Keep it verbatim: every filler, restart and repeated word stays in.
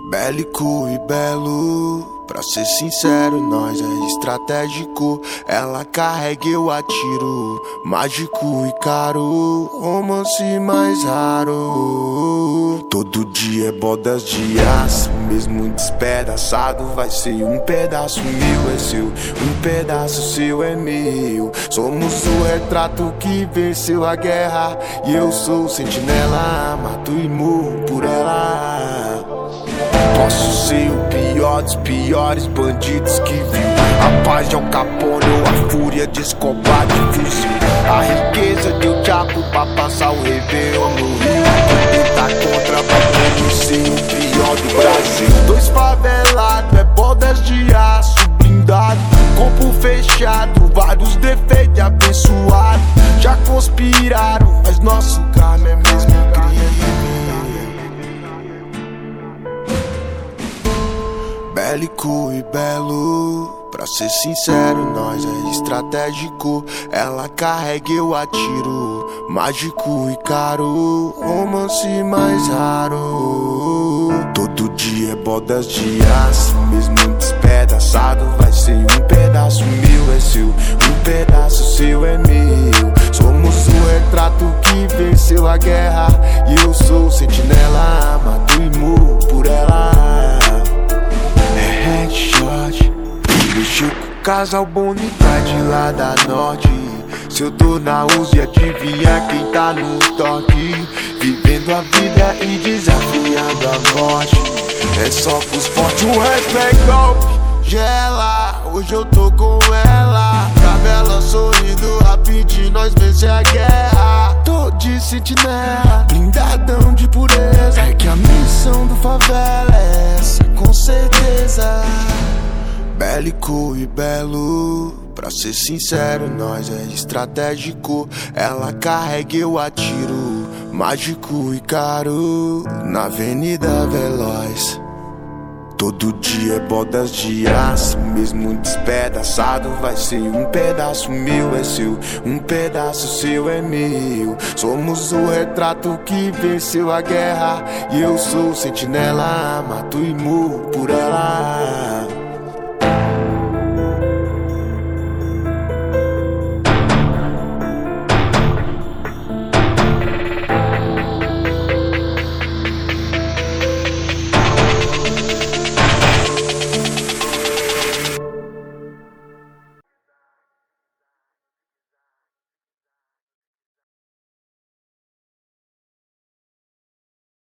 Bélico e belo, pra ser sincero, nós é estratégico. Ela carrega, eu atiro, mágico e caro, romance mais raro. Todo dia é bodas de aço, mesmo despedaçado vai ser um pedaço meu é seu, um pedaço seu é meu. Somos o retrato que venceu a guerra, e eu sou o sentinela, mato e morro por ela. Posso ser o pior dos piores bandidos que viu a paz de Al Capone ou a fúria de Escobar de fuzil. A riqueza de eu Chaco pra passar o Réveillon no Rio. Lutar contra pra ser o pior do Brasil. Dois favelados, é bodas de aço blindado, corpo fechado, vários defeitos abençoados. Já conspiraram, mas nosso karma é mesmo crime. Bélico e belo, pra ser sincero, nós é estratégico. Ela carrega, eu atiro, mágico e caro, romance mais raro. Todo dia é bodas de aço, mesmo despedaçado vai ser um pedaço meu é seu, um pedaço seu é meu. Somos o retrato que venceu a guerra, e eu sou o sentinela, mato e morro por ela. Headshot, mexeu com o casal Bonitade lá da norte. Se eu tô na Uzi, adivinha quem tá no toque, vivendo a vida e desafiando a morte. É só pros fortes, um hashtag golpe, gela. Hoje eu tô com ela, favela sorrindo rapidinho, nós vencer a guerra. Tô de sentinela, blindadão de pureza. É que a missão do favela é essa, com certeza. Bélico e belo, pra ser sincero, nós é estratégico. Ela carrega, eu atiro, mágico e caro, na Avenida Veloz. Todo dia é bodas de aço, mesmo despedaçado vai ser um pedaço meu é seu, um pedaço seu é meu. Somos o retrato que venceu a guerra, e eu sou o sentinela, mato e morro por ela.